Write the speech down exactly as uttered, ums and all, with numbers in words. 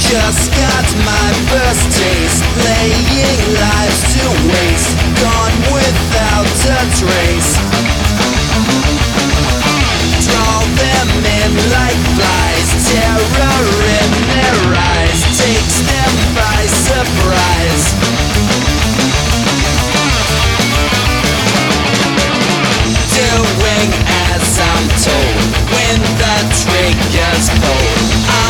Just got my first taste, playing lives to waste, gone without a trace.